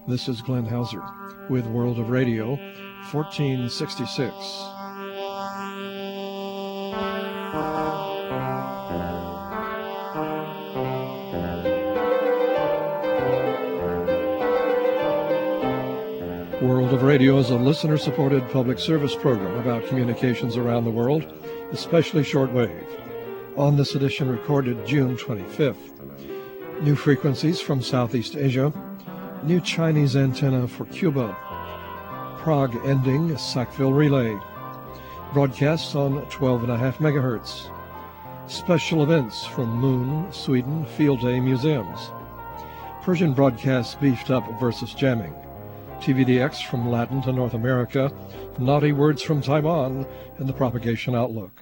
This is Glenn Hauser with World of Radio, 1466. World of Radio is a listener-supported public service program about communications around the world, especially shortwave. On this edition recorded June 25th, new frequencies from Southeast Asia, new Chinese antenna for Cuba, Prague ending Sackville relay, broadcasts on 12.5 megahertz, special events from Moon, Sweden, Field Day Museums, Persian broadcasts beefed up versus jamming, TVDX from Latin to North America, naughty words from Taiwan, and the propagation outlook.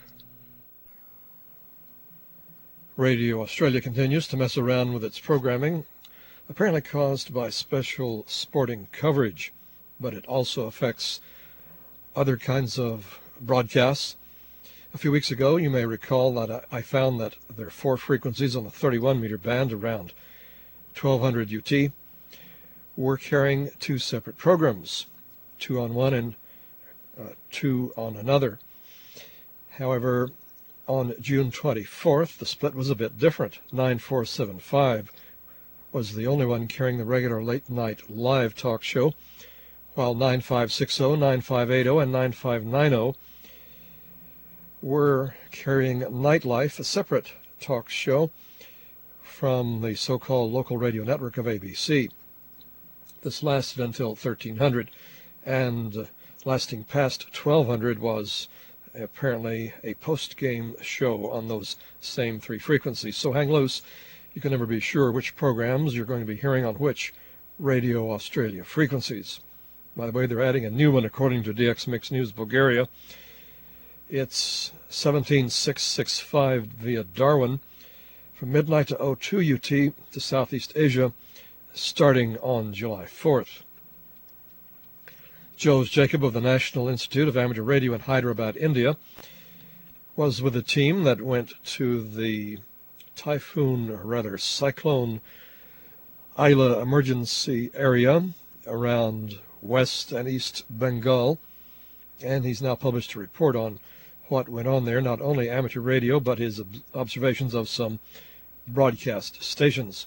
Radio Australia continues to mess around with its programming, apparently caused by special sporting coverage, but it also affects other kinds of broadcasts. A few weeks ago, you may recall that I found that there are 4 frequencies on the 31-meter band around 1200 UT were carrying 2 separate programs, 2 on one and 2 on another. However, on June 24th, the split was a bit different. 9475 was the only one carrying the regular late-night live talk show, while 9560, 9580, and 9590 were carrying Nightlife, a separate talk show from the so-called local radio network of ABC. This lasted until 1300, and lasting past 1200 was apparently a post-game show on those same 3 frequencies. So hang loose. You can never be sure which programs you're going to be hearing on which Radio Australia frequencies. By the way, they're adding a new one according to DX Mix News Bulgaria. It's 17665 via Darwin from midnight to 02 UT to Southeast Asia, starting on July 4th. Jose Jacob of the National Institute of Amateur Radio in Hyderabad, India, was with a team that went to the cyclone Aila emergency area around West and East Bengal, and he's now published a report on what went on there, not only amateur radio, but his observations of some broadcast stations.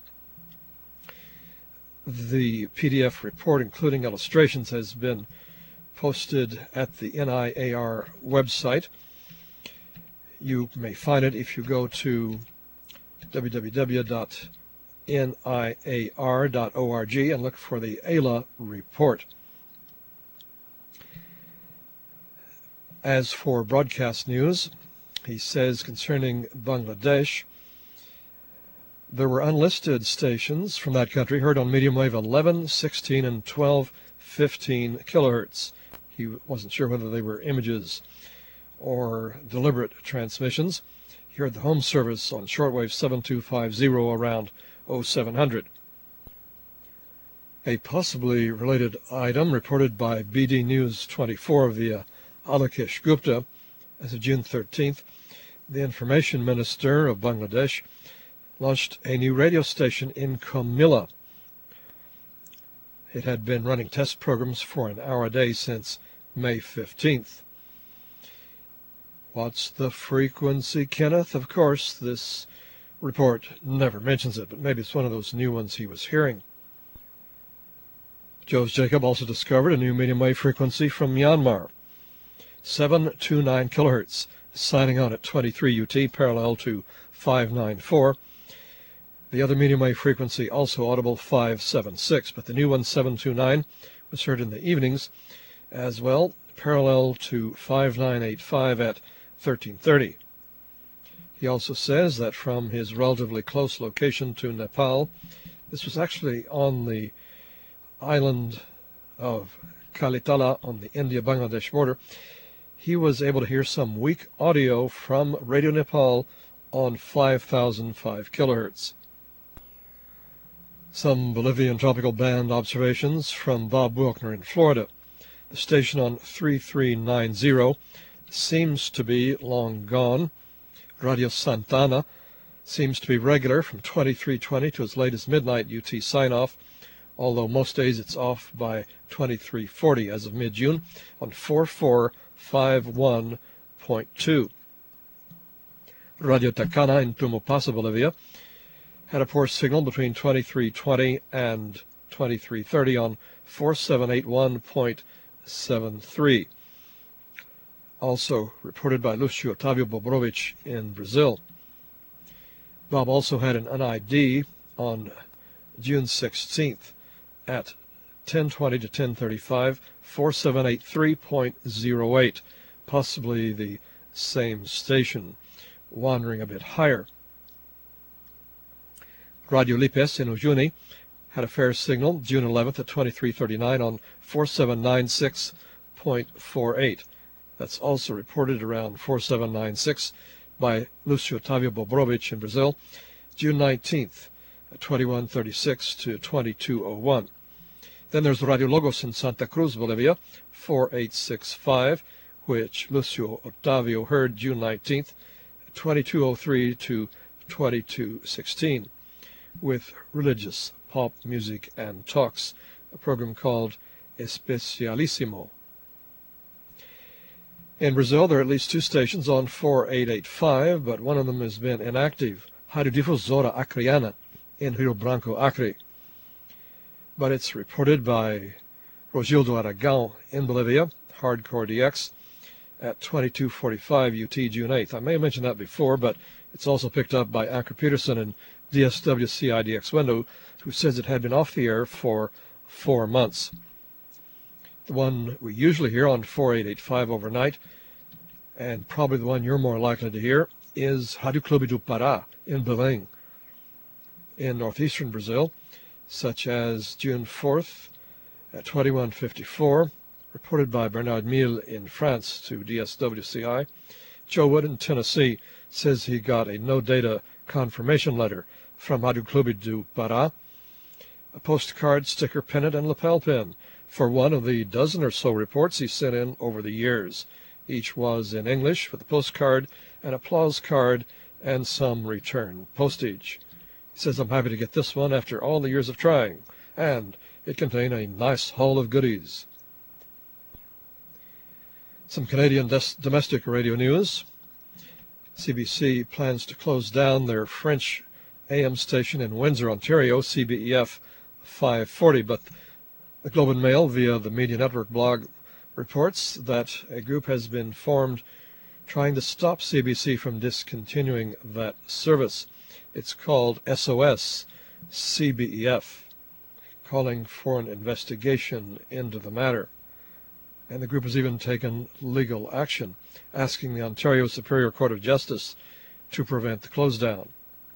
The PDF report, including illustrations, has been posted at the NIAR website. You may find it if you go to www.niar.org and look for the AILA report. As for broadcast news, he says concerning Bangladesh, there were unlisted stations from that country heard on medium wave 11, 16, and 12, 15 kilohertz. He wasn't sure whether they were images or deliberate transmissions. He heard the home service on shortwave 7250 around 0700. A possibly related item reported by BD News 24 via Alakesh Gupta as of June 13th, the information minister of Bangladesh launched a new radio station in Comilla. It had been running test programs for an hour a day since May 15th. What's the frequency, Kenneth? Of course, this report never mentions it, but maybe it's one of those new ones he was hearing. Jose Jacob also discovered a new medium wave frequency from Myanmar, 729 kilohertz, signing on at 23 UT, parallel to 594. The other medium wave frequency, also audible, 576, but the new one, 729, was heard in the evenings as well, parallel to 5985 at 1330. He also says that from his relatively close location to Nepal, this was actually on the island of Kalitala on the India-Bangladesh border, he was able to hear some weak audio from Radio Nepal on 5005 kilohertz. Some Bolivian tropical band observations from Bob Wilkner in Florida. The station on 3390 seems to be long gone. Radio Santana seems to be regular from 2320 to as late as midnight UT sign-off although most days it's off by 2340 as of mid-June on 4451.2. Radio Tacana in Tumupasa, Bolivia, had a poor signal between 2320 and 2330 on 4781.73. Also reported by Lucio Otávio Bobrovich in Brazil. Bob also had an NID on June 16th at 1020 to 1035, 4783.08, possibly the same station, wandering a bit higher. Radio Lipes in Ujuni had a fair signal June 11th at 2339 on 4796.48. That's also reported around 4796 by Lucio Otávio Bobrovich in Brazil, June 19th at 2136 to 2201. Then there's Radio Logos in Santa Cruz, Bolivia, 4865, which Lucio Otávio heard June 19th at 2203 to 2216, with religious pop music and talks, a program called Especialísimo. In Brazil, there are at least two stations on 4885, but one of them has been inactive, Rádio Difusora Acreana in Rio Branco, Acre. But it's reported by Rogildo Aragão in Bolivia, Hardcore DX, at 2245 UT June 8th. I may have mentioned that before, but it's also picked up by Anker Peterson in DSWC IDX window, who says it had been off the air for 4 months. The one we usually hear on 4885 overnight, and probably the one you're more likely to hear, is Rádio Clube do Pará in Belém, in northeastern Brazil, such as June 4th at 2154, reported by Bernard Mille in France to DSWCI. Joe Wood in Tennessee says he got a no-data confirmation letter from Rádio Clube do Pará, a postcard, sticker, pennant, and lapel pin for one of the dozen or so reports he sent in over the years. Each was in English, with a postcard, an applause card, and some return postage. He says, I'm happy to get this one after all the years of trying, and it contained a nice haul of goodies. Some Canadian domestic radio news. CBC plans to close down their French AM station in Windsor, Ontario, CBEF 540, but the Globe and Mail, via the Media Network blog, reports that a group has been formed trying to stop CBC from discontinuing that service. It's called SOS CBEF, calling for an investigation into the matter. And the group has even taken legal action, asking the Ontario Superior Court of Justice to prevent the close down.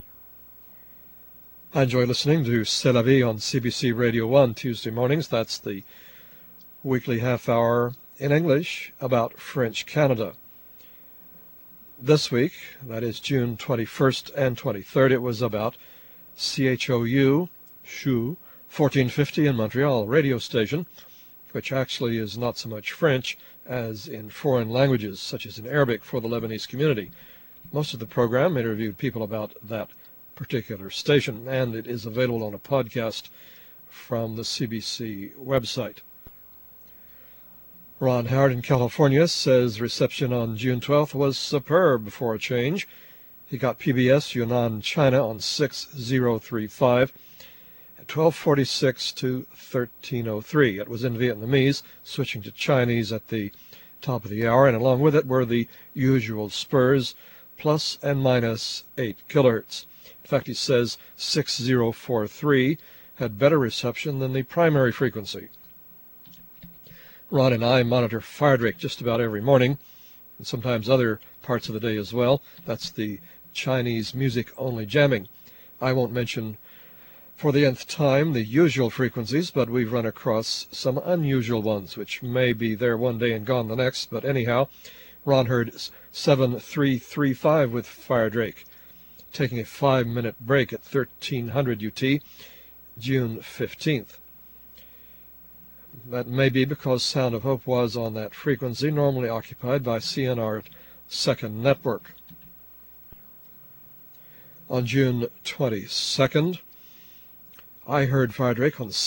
I enjoy listening to C'est la Vie on CBC Radio 1 Tuesday mornings. That's the weekly half-hour in English about French Canada. This week, that is June 21st and 23rd, it was about CHOU, 1450 in Montreal radio station, which actually is not so much French as in foreign languages, such as in Arabic for the Lebanese community. Most of the program interviewed people about that particular station, and it is available on a podcast from the CBC website. Ron Howard in California says reception on June 12th was superb for a change. He got PBS Yunnan, China on 6035 at 1246 to 1303. It was in Vietnamese, switching to Chinese at the top of the hour, and along with it were the usual spurs, plus and minus 8 kilohertz. In fact, he says 6043 had better reception than the primary frequency. Ron and I monitor Firedrake just about every morning, and sometimes other parts of the day as well. That's the Chinese music-only jamming. I won't mention for the nth time the usual frequencies, but we've run across some unusual ones, which may be there one day and gone the next. But anyhow, Ron heard 7335 with Firedrake, taking a 5-minute break at 1300 UT, June 15th. That may be because Sound of Hope was on that frequency, normally occupied by CNR Second Network. On June 22nd, I heard Firedrake on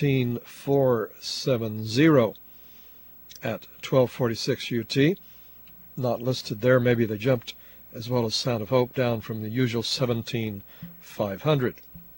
17470 at 1246 UT. Not listed there. Maybe they jumped, as well as Sound of Hope, down from the usual 17500.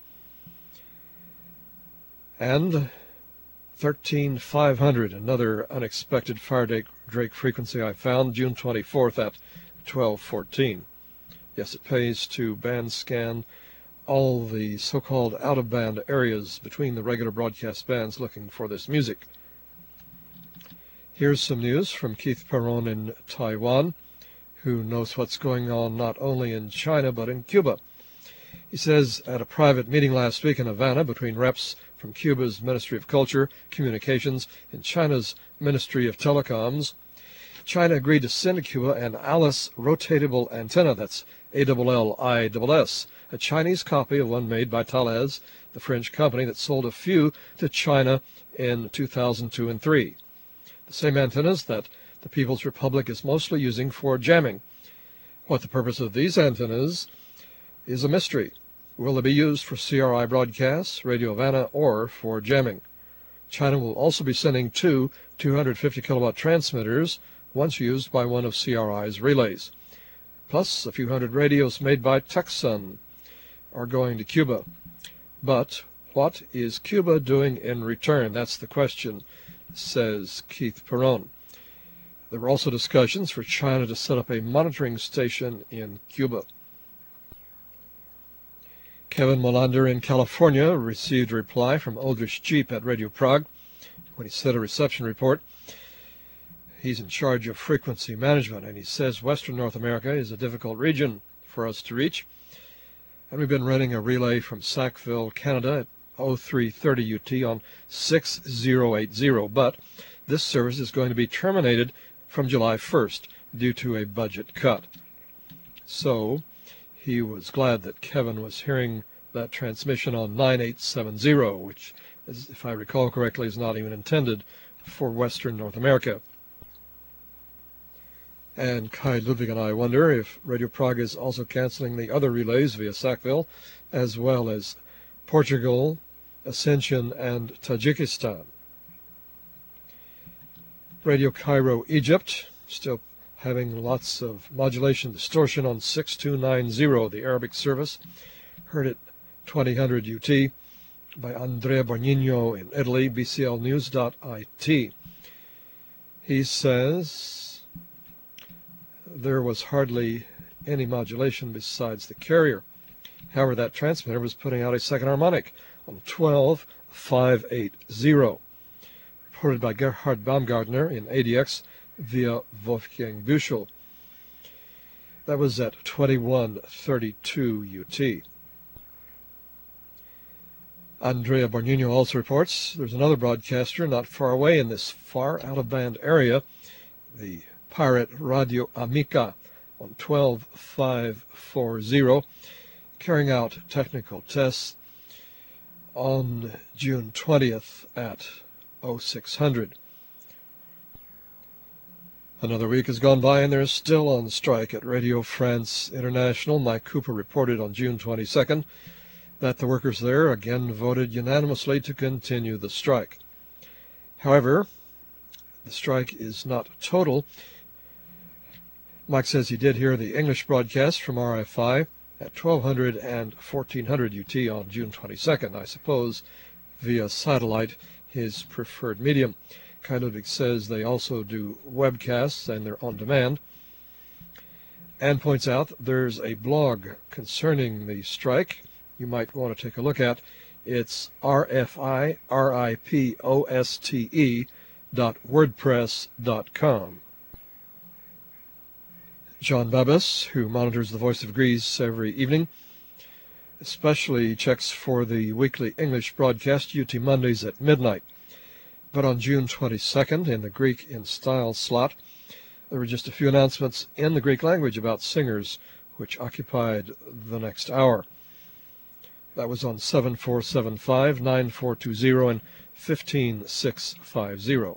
And 13500, another unexpected Firedrake frequency I found, June 24th at 1214. Yes, it pays to band scan all the so-called out-of-band areas between the regular broadcast bands looking for this music. Here's some news from Keith Perron in Taiwan, who knows what's going on not only in China but in Cuba. He says at a private meeting last week in Havana between reps from Cuba's Ministry of Culture, Communications, and China's Ministry of Telecoms, China agreed to send to Cuba an Alice rotatable antenna, that's ALLISS, a Chinese copy of one made by Thales, the French company that sold a few to China in 2002 and 3. The same antennas that the People's Republic is mostly using for jamming. What the purpose of these antennas is a mystery. Will they be used for CRI broadcasts, Radio Havana, or for jamming? China will also be sending two 250 kilowatt transmitters, once used by one of CRI's relays. Plus, a few hundred radios made by Texan are going to Cuba. But what is Cuba doing in return? That's the question, says Keith Perron. There were also discussions for China to set up a monitoring station in Cuba. Kevin Molander in California received a reply from Aldrich Jeep at Radio Prague when he sent a reception report. He's in charge of frequency management, and he says Western North America is a difficult region for us to reach. And we've been running a relay from Sackville, Canada at 0330 UT on 6080, but this service is going to be terminated from July 1st due to a budget cut. So he was glad that Kevin was hearing that transmission on 9870, which, if I recall correctly, is not even intended for Western North America. And Kai Ludwig and I wonder if Radio Prague is also canceling the other relays via Sackville, as well as Portugal, Ascension, and Tajikistan. Radio Cairo, Egypt, still having lots of modulation distortion on 6290, the Arabic service. Heard at 2000 UT by Andrea Borgnino in Italy, bclnews.it. He says there was hardly any modulation besides the carrier. However, that transmitter was putting out a second harmonic on 12580, reported by Gerhard Baumgartner in ADX via Wolfgang Büchel. That was at 2132 UT. Andrea Borgnino also reports there's another broadcaster not far away in this far out-of-band area, the Pirate Radio Amica on 12540, carrying out technical tests on June 20th at 0600. Another week has gone by and they're still on strike at Radio France International. Mike Cooper reported on June 22nd that the workers there again voted unanimously to continue the strike. However, the strike is not total. Mike says he did hear the English broadcast from RFI at 1200 and 1400 UT on June 22nd, I suppose via satellite, his preferred medium. Kai Ludwig says they also do webcasts and they're on demand, and points out there's a blog concerning the strike you might want to take a look at. It's rfiRIPOSTE.wordpress.com. John Babis, who monitors the Voice of Greece every evening, especially checks for the weekly English broadcast UT Mondays at midnight. But on June 22nd, in the Greek in Style slot, there were just a few announcements in the Greek language about singers, which occupied the next hour. That was on 7475, 9420, and 15650.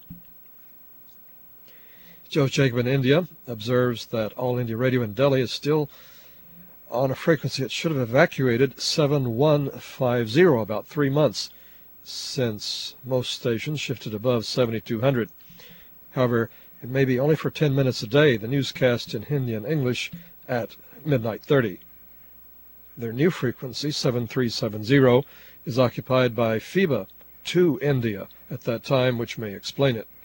Joe Jacob in India observes that All India Radio in Delhi is still on a frequency it should have evacuated 7150, about 3 months since most stations shifted above 7200. However, it may be only for 10 minutes a day, the newscast in Hindi and English at midnight 30. Their new frequency, 7370, is occupied by FIBA to India at that time, which may explain it.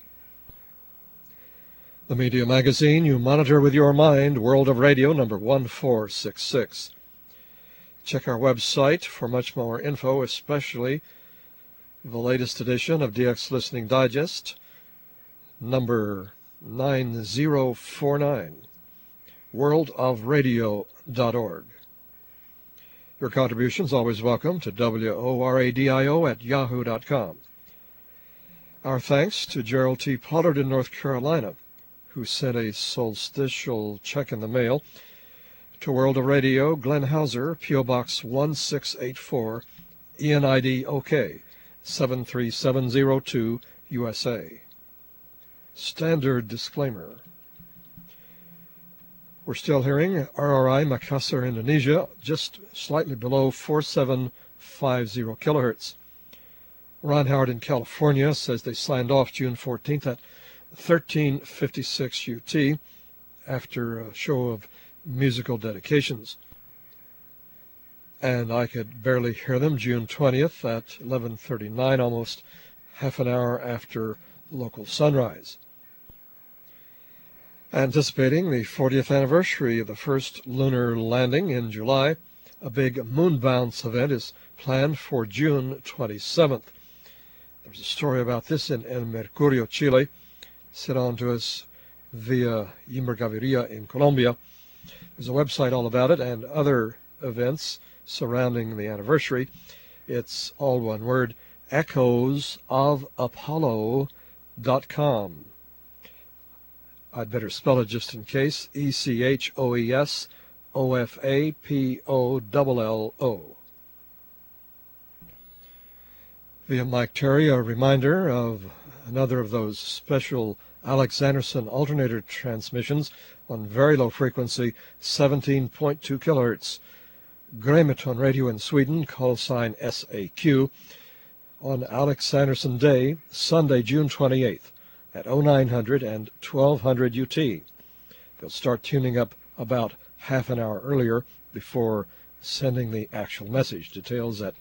The media magazine you monitor with your mind, World of Radio, number 1466. Check our website for much more info, especially the latest edition of DX Listening Digest, number 9049, worldofradio.org. Your contributions always welcome to WORADIO@yahoo.com. Our thanks to Gerald T. Pollard in North Carolina, who sent a solstitial check in the mail to World of Radio, Glenn Hauser, P.O. Box 1684, ENID OK, 73702, USA. Standard disclaimer. We're still hearing RRI Makassar, Indonesia, just slightly below 4750 kilohertz. Ron Howard in California says they signed off June 14th at 1356 UT after a show of musical dedications. And I could barely hear them June 20th at 11:39, almost half an hour after local sunrise. Anticipating the 40th anniversary of the first lunar landing in July, a big moon bounce event is planned for June 27th. There's a story about this in El Mercurio, Chile, sent on to us via Ymer Gaviria in Colombia. There's a website all about it and other events surrounding the anniversary. It's all one word, echoesofapollo.com. I'd better spell it just in case, ECHOESOFAPOLLO. Via Mike Terry, a reminder of another of those special Alex Anderson alternator transmissions on very low frequency, 17.2 kilohertz. Gramaton Radio in Sweden, call sign SAQ, on Alex Anderson Day, Sunday, June 28th, at 0900 and 1200 UT. They'll start tuning up about half an hour earlier before sending the actual message. Details at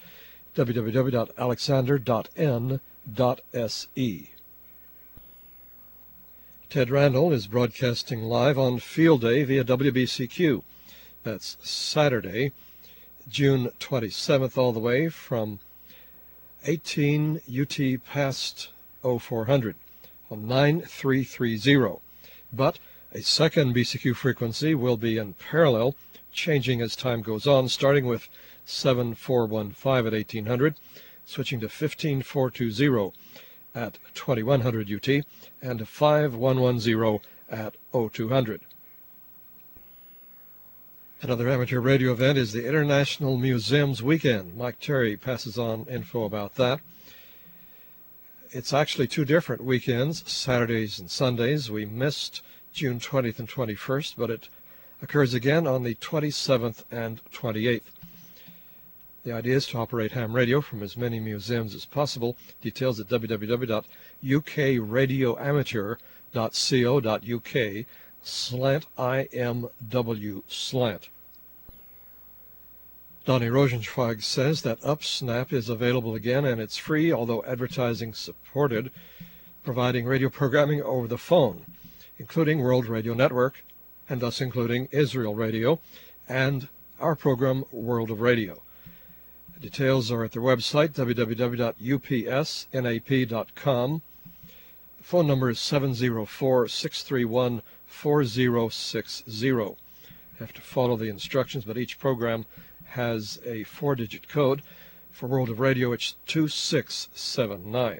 www.alexander.n.se. Ted Randall is broadcasting live on Field Day via WBCQ. That's Saturday, June 27th, all the way from 18 UT past 0400 on 9330. But a second BCQ frequency will be in parallel, changing as time goes on, starting with 7415 at 1800, switching to 15420 at 2100 UT, and 5110 at 0200. Another amateur radio event is the International Museums Weekend. Mike Terry passes on info about that. It's actually two different weekends, Saturdays and Sundays. We missed June 20th and 21st, but it occurs again on the 27th and 28th. The idea is to operate ham radio from as many museums as possible. Details at www.ukradioamateur.co.uk/IMW/. Donnie Rosenschweig says that UpSnap is available again and it's free, although advertising supported, providing radio programming over the phone, including World Radio Network, and thus including Israel Radio, and our program World of Radio. The details are at their website, www.upsnap.com. The phone number is 704-631-4060. You have to follow the instructions, but each program has a 4-digit code. For World of Radio, it's 2679.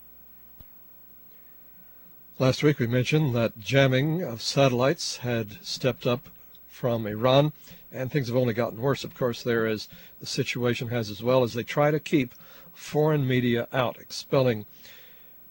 Last week we mentioned that jamming of satellites had stepped up from Iran, and things have only gotten worse, of course, there, as the situation has as well, as they try to keep foreign media out, expelling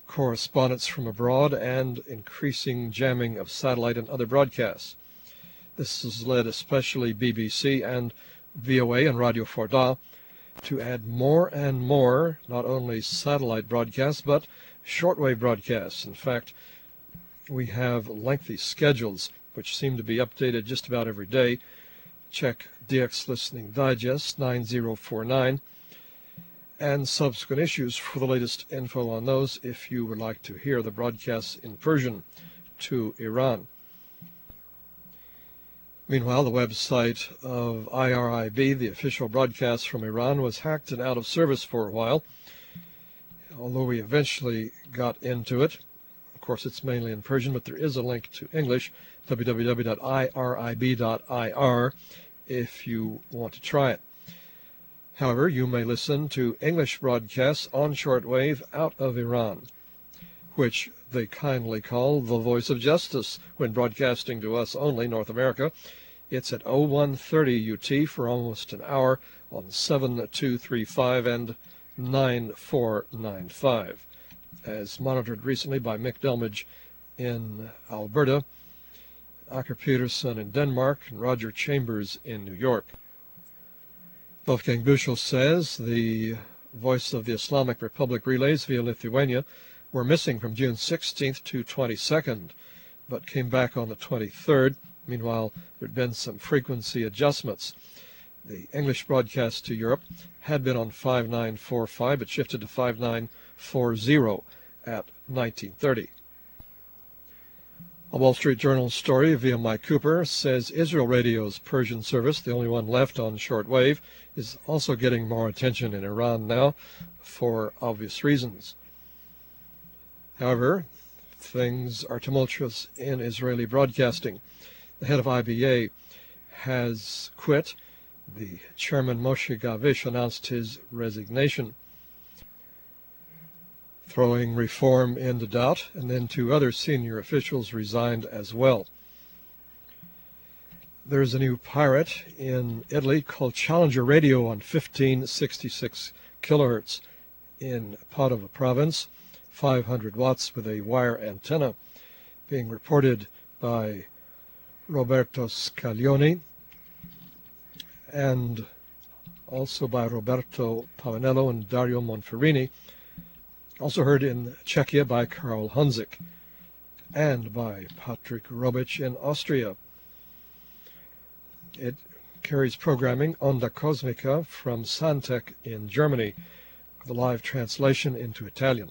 correspondents from abroad and increasing jamming of satellite and other broadcasts. This has led especially BBC and VOA and Radio Forda to add more and more, not only satellite broadcasts, but shortwave broadcasts. In fact, we have lengthy schedules which seem to be updated just about every day. Check DX Listening Digest 9049 and subsequent issues for the latest info on those if you would like to hear the broadcasts in Persian to Iran. Meanwhile, the website of IRIB, the official broadcast from Iran, was hacked and out of service for a while, although we eventually got into it. Of course, it's mainly in Persian, but there is a link to English, www.irib.ir, if you want to try it. However, you may listen to English broadcasts on shortwave out of Iran, which they kindly call the Voice of Justice when broadcasting to us only, North America. It's at 0130 UT for almost an hour on 7235 and 9495, as monitored recently by Mick Delmage in Alberta, Aker Peterson in Denmark, and Roger Chambers in New York. Wolfgang Büchel says the Voice of the Islamic Republic relays via Lithuania were missing from June 16th to 22nd, but came back on the 23rd. Meanwhile, there had been some frequency adjustments. The English broadcast to Europe had been on 5945, but shifted to 5940 at 1930. A Wall Street Journal story via Mike Cooper says Israel Radio's Persian service, the only one left on shortwave, is also getting more attention in Iran now for obvious reasons. However, things are tumultuous in Israeli broadcasting. The head of IBA has quit. The chairman, Moshe Gavish, announced his resignation, throwing reform into doubt, and then two other senior officials resigned as well. There's a new pirate in Italy called Challenger Radio on 1566 kilohertz in Padova province, 500 watts with a wire antenna, being reported by Roberto Scaglioni and also by Roberto Pavanello and Dario Monferrini, also heard in Czechia by Karl Hunzik and by Patrick Robic in Austria. It carries programming Onda Cosmica from Santec in Germany, with a live translation into Italian.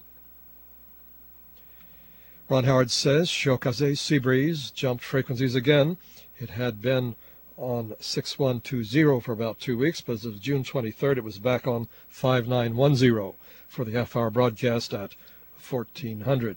Ron Howard says Shiokaze Seabreeze jumped frequencies again. It had been on 6120 for about 2 weeks, but as of June 23rd, it was back on 5910 for the half-hour broadcast at 1400.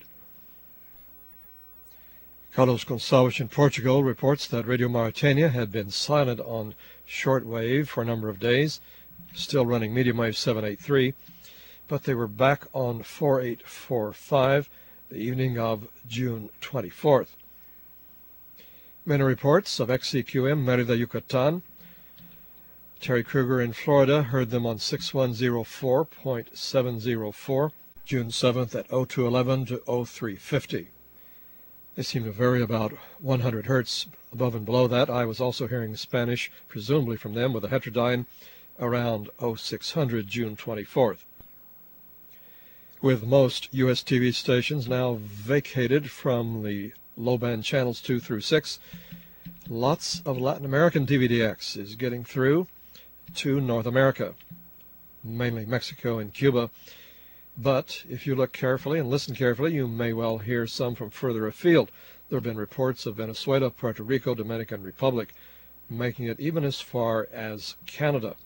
Carlos Gonçalves in Portugal reports that Radio Mauritania had been silent on shortwave for a number of days, still running medium wave 783, but they were back on 4845 the evening of June 24th. Many reports of XCQM Merida, Yucatan. Terry Kruger in Florida heard them on 6104.704, June 7th at 0211 to 0350. They seem to vary about 100 hertz above and below that. I was also hearing Spanish, presumably from them, with a heterodyne around 0600 June 24th. With most U.S. TV stations now vacated from the low-band channels 2 through 6, lots of Latin American TVDX is getting through to North America, mainly Mexico and Cuba. But if you look carefully and listen carefully, you may well hear some from further afield. There have been reports of Venezuela, Puerto Rico, Dominican Republic, making it even as far as Canada.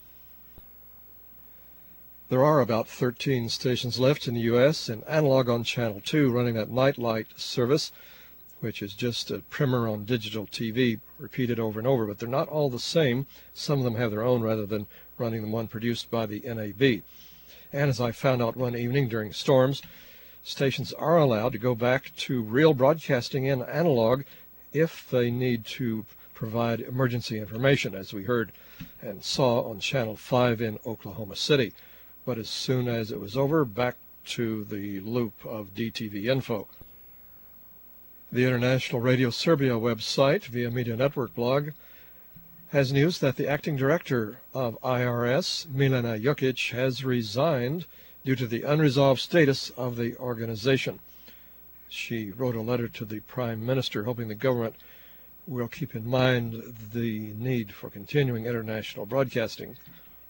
There are about 13 stations left in the U.S. in analog on Channel 2 running that Nightlight service, which is just a primer on digital TV repeated over and over, but they're not all the same. Some of them have their own rather than running the one produced by the NAB. And as I found out one evening during storms, stations are allowed to go back to real broadcasting in analog if they need to provide emergency information, as we heard and saw on Channel 5 in Oklahoma City. But as soon as it was over, back to the loop of DTV info. The International Radio Serbia website, via Media Network blog, has news that the acting director of IRS, Milena Jokic, has resigned due to the unresolved status of the organization. She wrote a letter to the Prime Minister hoping the government will keep in mind the need for continuing international broadcasting.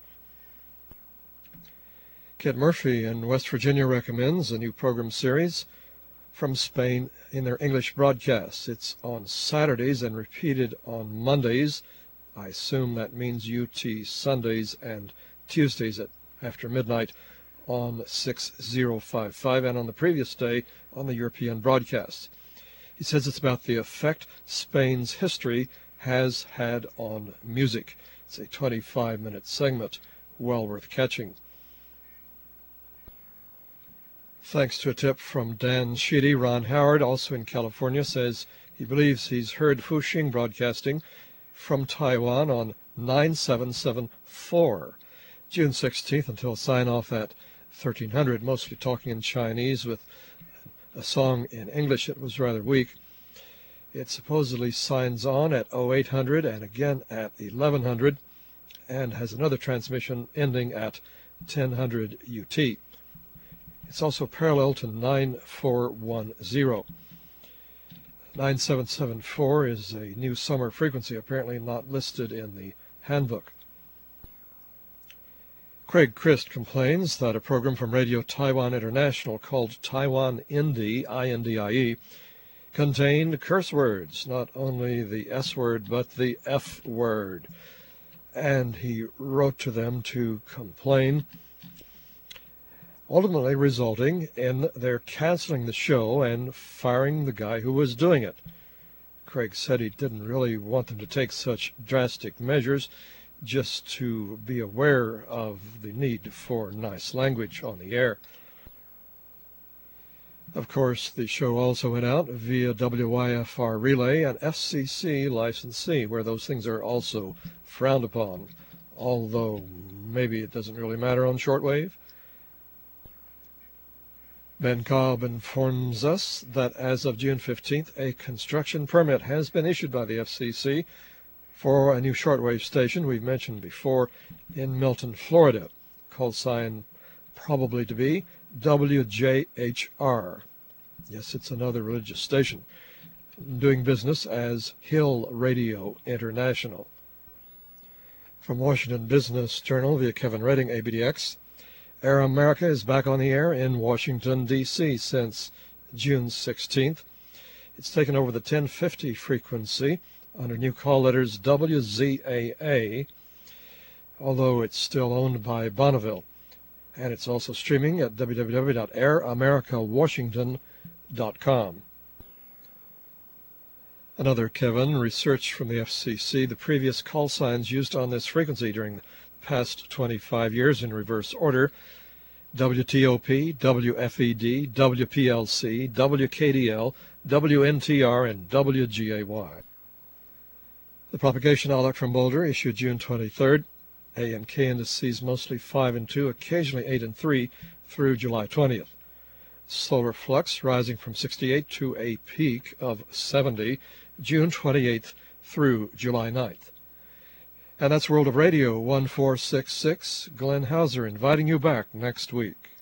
Kit Murphy in West Virginia recommends a new program series from Spain in their English broadcasts. It's on Saturdays and repeated on Mondays. I assume that means UT Sundays and Tuesdays after midnight on 6055 and on the previous day on the European broadcast. He says it's about the effect Spain's history has had on music. It's a 25-minute segment, well worth catching. Thanks to a tip from Dan Sheedy, Ron Howard, also in California, says he believes he's heard Fuxing Broadcasting from Taiwan on 9774, June 16th until sign-off at 1300, mostly talking in Chinese with a song in English that was rather weak. It supposedly signs on at 0800 and again at 1100 and has another transmission ending at 1000 UT. It's also parallel to 9410. 9774 is a new summer frequency, apparently not listed in the handbook. Craig Christ complains that a program from Radio Taiwan International called Taiwan Indie, INDIE, contained curse words, not only the S word, but the F word. And he wrote to them to complain, ultimately resulting in their canceling the show and firing the guy who was doing it. Craig said he didn't really want them to take such drastic measures, just to be aware of the need for nice language on the air. Of course, the show also went out via WYFR Relay and FCC licensee, where those things are also frowned upon, although maybe it doesn't really matter on shortwave. Ben Cobb informs us that as of June 15th, a construction permit has been issued by the FCC for a new shortwave station we've mentioned before in Milton, Florida, call sign probably to be WJHR. Yes, it's another religious station, doing business as Hill Radio International. From Washington Business Journal via Kevin Redding, ABDX, Air America is back on the air in Washington, D.C. since June 16th. It's taken over the 1050 frequency under new call letters WZAA, although it's still owned by Bonneville. And it's also streaming at www.airamericawashington.com. Another Kevin, research from the FCC the previous call signs used on this frequency during the past 25 years in reverse order: WTOP, WFED, WPLC, WKDL, WNTR, and WGAY. The propagation outlook from Boulder, issued June 23rd. A and K indices mostly 5 and 2, occasionally 8 and 3 through July 20th. Solar flux rising from 68 to a peak of 70, June 28th through July 9th. And that's World of Radio 1466. Glenn Hauser inviting you back next week.